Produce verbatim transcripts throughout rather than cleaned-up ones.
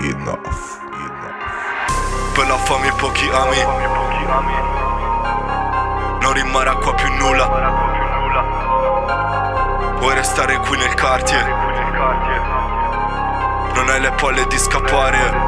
enough, enough. Per la fame e pochi ami, non rimarrà qua più nulla. Vuoi restare qui nel quartier, non hai le palle di scappare.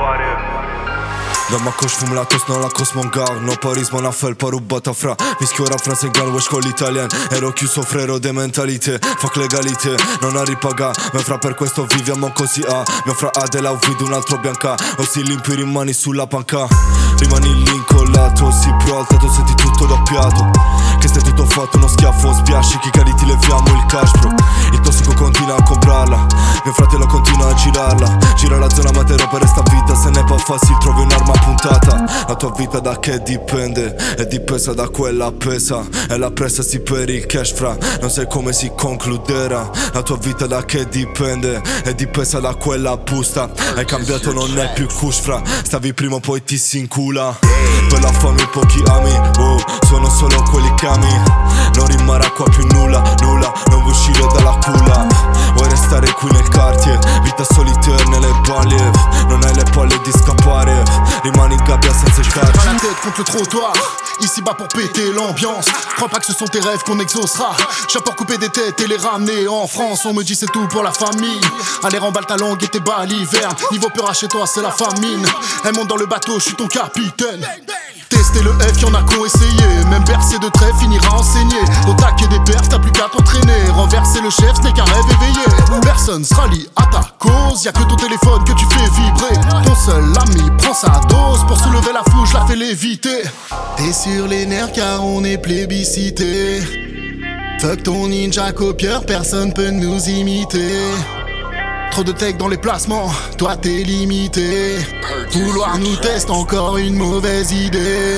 Dans ma coche fume la tosse dans la crosse mon gars. No Paris mon affel par rubbata fra Mischio rap frasegal, wesh col italien. Ero chiuso frero de mentalité. Fuck legalité, non a ripaga. Me fra per questo viviamo così a Mio fra Adela ho vedo un altro bianca. Ossi limpi rimani sulla panca. Rimani lì incollato, si pro alzato, senti tutto doppiato. Che stai tutto fatto, uno schiaffo, sbiasci, chi cari ti leviamo il cash bro. Il tossico continua a comprarla, mio fratello continua a girarla. Gira la zona matero per sta vita, se ne fa facile trovi un'arma puntata. La tua vita da che dipende, è dipesa da quella pesa. E la pressa si per il cash fra, non sai come si concluderà. La tua vita da che dipende, è dipesa da quella busta. Hai cambiato, non è più kush fra, stavi prima poi ti si incula. Per la fame e pochi ami, oh, sono solo quelli che ami. Non rimarrà qua più nulla, nulla, non vuoi uscire dalla culla. Vuoi restare qui nel quartier, vita solitaire nelle banlieue. Non hai le palle di scappare, rimani in gabbia senza il Pas la tête contre le trottoir, ici bas pour péter l'ambiance. Crois pas que ce sont tes rêves qu'on exaucera. J'ai pour couper des têtes et les ramener en France. On me dit c'est tout pour la famille. Allez remballe ta langue et tes balles l'hiverne. Niveau peur à chez toi c'est la famine. Elle monte dans le bateau, je suis ton capitaine. Tester le F, y'en a qu'ont essayé. Même bercé de trait finira enseigné. Au taquet des perfs, t'as plus qu'à t'entraîner. Renverser le chef, ce n'est qu'un rêve éveillé. Personne se rallie à ta cause. Y'a que ton téléphone que tu fais vibrer. Ton seul ami prend sa dose. Pour soulever la foule, je la fais léviter. T'es sur les nerfs car on est plébiscité. Fuck ton ninja copieur, personne peut nous imiter. Trop de tech dans les placements, toi t'es limité. Vouloir nous tester, encore une mauvaise idée.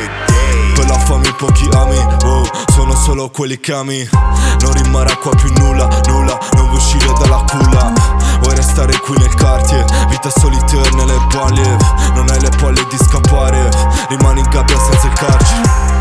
Per la fame e pochi ami, oh, sono solo quelli che ami. Non rimarrà qua più nulla, nulla, non vuoi uscire dalla culla. Vuoi restare qui nel quartier, vita solitaire nelle banlieue. Non hai le palle di scappare, rimani in gabbia senza il carcere.